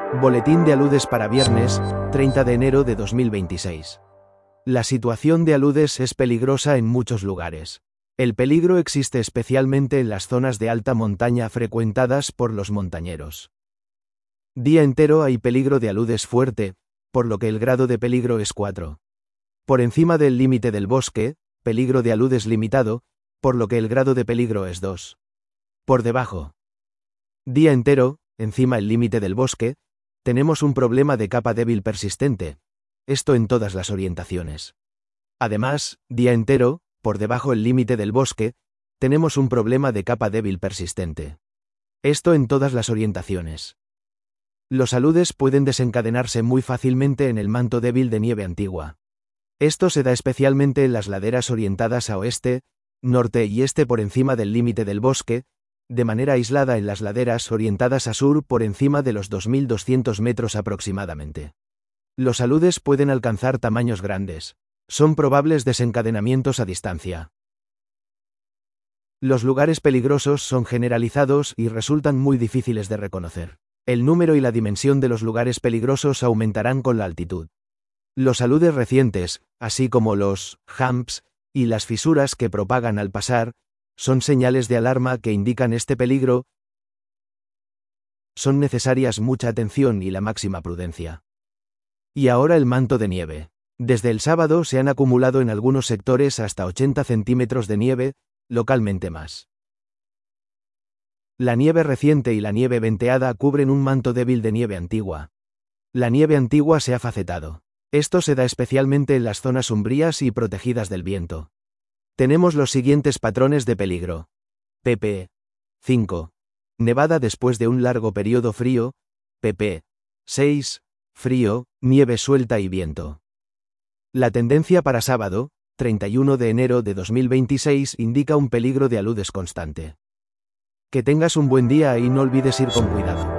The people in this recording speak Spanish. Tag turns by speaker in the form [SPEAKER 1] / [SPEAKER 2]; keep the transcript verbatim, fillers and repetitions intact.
[SPEAKER 1] Boletín de aludes para viernes, treinta de enero de dos mil veintiséis. La situación de aludes es peligrosa en muchos lugares. El peligro existe especialmente en las zonas de alta montaña frecuentadas por los montañeros. Día entero hay peligro de aludes fuerte, por lo que el grado de peligro es cuatro. Por encima del límite del bosque, peligro de aludes limitado, por lo que el grado de peligro es dos. Por debajo. Día entero, encima el límite del bosque, tenemos un problema de capa débil persistente, esto en todas las orientaciones. Además, día entero, por debajo el límite del bosque, tenemos un problema de capa débil persistente. Esto en todas las orientaciones. Los aludes pueden desencadenarse muy fácilmente en el manto débil de nieve antigua. Esto se da especialmente en las laderas orientadas a oeste, norte y este por encima del límite del bosque, de manera aislada en las laderas orientadas a sur por encima de los dos mil doscientos metros aproximadamente. Los aludes pueden alcanzar tamaños grandes. Son probables desencadenamientos a distancia. Los lugares peligrosos son generalizados y resultan muy difíciles de reconocer. El número y la dimensión de los lugares peligrosos aumentarán con la altitud. Los aludes recientes, así como los humps y las fisuras que propagan al pasar, son señales de alarma que indican este peligro. Son necesarias mucha atención y la máxima prudencia. Y ahora el manto de nieve. Desde el sábado se han acumulado en algunos sectores hasta ochenta centímetros de nieve, localmente más. La nieve reciente y la nieve venteada cubren un manto débil de nieve antigua. La nieve antigua se ha facetado. Esto se da especialmente en las zonas umbrías y protegidas del viento. Tenemos los siguientes patrones de peligro. pp. cinco. Nevada después de un largo periodo frío. pp. seis. Frío, nieve suelta y viento. La tendencia para sábado, treinta y uno de enero de dos mil veintiséis, indica un peligro de aludes constante. Que tengas un buen día y no olvides ir con cuidado.